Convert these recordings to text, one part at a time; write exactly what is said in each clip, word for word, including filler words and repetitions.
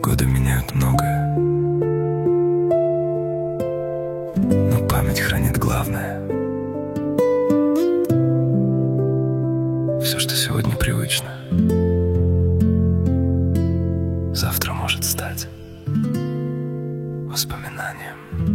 Годы меняют многое, но память хранит главное. Все, что сегодня привычно, завтра может стать воспоминанием.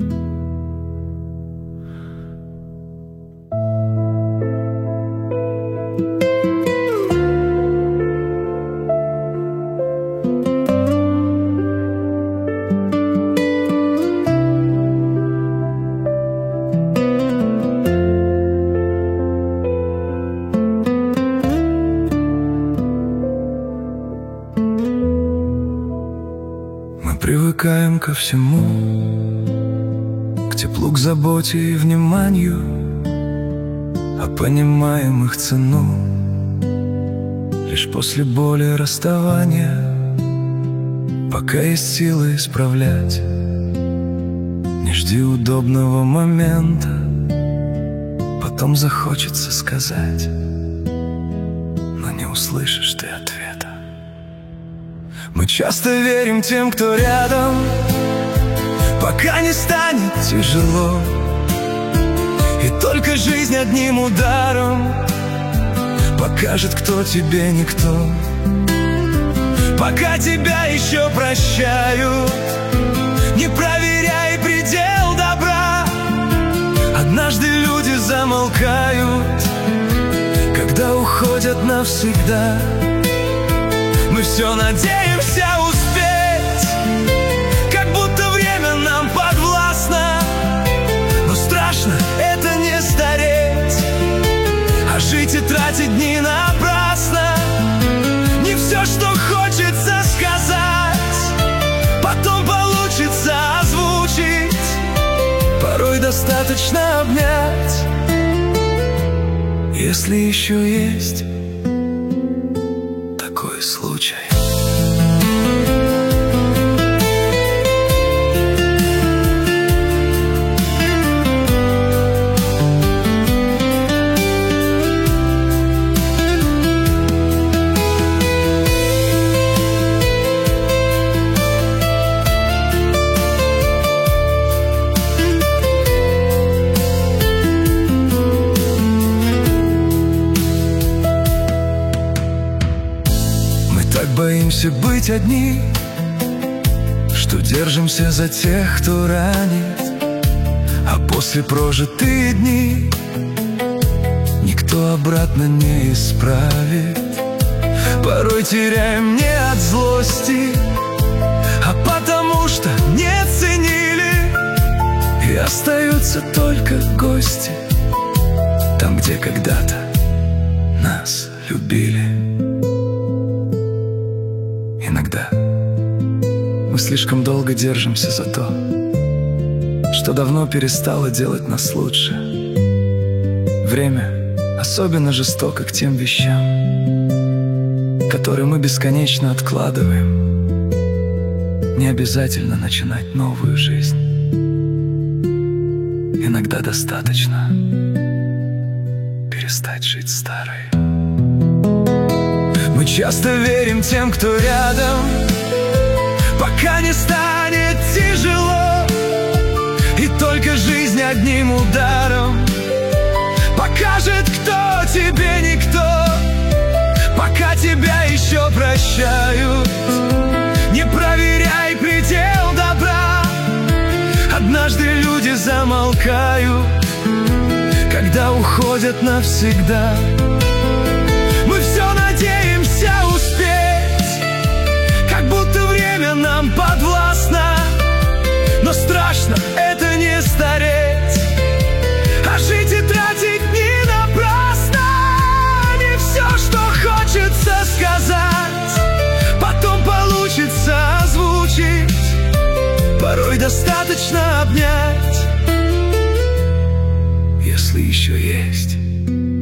Привыкаем ко всему, к теплу, к заботе и вниманию, а понимаем их цену лишь после боли расставания. Пока есть силы исправлять, не жди удобного момента, потом захочется сказать, но не услышишь ты ответа. Мы часто верим тем, кто рядом, пока не станет тяжело, и только жизнь одним ударом покажет, кто тебе никто. Пока тебя еще прощают, не проверяй предел добра. Однажды люди замолкают, когда уходят навсегда. Мы все надеемся успеть, как будто время нам подвластно, но страшно это не стареть, а жить и тратить дни напрасно. Не все, что хочется сказать, потом получится озвучить. Порой достаточно обнять, если еще есть такой случай. Боимся быть одни, что держимся за тех, кто ранит, а после прожитые дни никто обратно не исправит. Порой теряем не от злости, а потому что не ценили, и остаются только гости там, где когда-то нас любили. Иногда мы слишком долго держимся за то, что давно перестало делать нас лучше. Время особенно жестоко к тем вещам, которые мы бесконечно откладываем. Не обязательно начинать новую жизнь. Иногда достаточно перестать жить старой. Мы часто верим тем, кто рядом, пока не станет тяжело, и только жизнь одним ударом покажет, кто тебе никто. Пока тебя еще прощают, не проверяй предел добра. Однажды люди замолкают, когда уходят навсегда. Мы все надеемся успеть, как будто время нам подвластно, но страшно это не стареть, а жить и тратить дни напрасно. Не все, что хочется сказать, потом получится озвучить. Порой достаточно обнять, если еще есть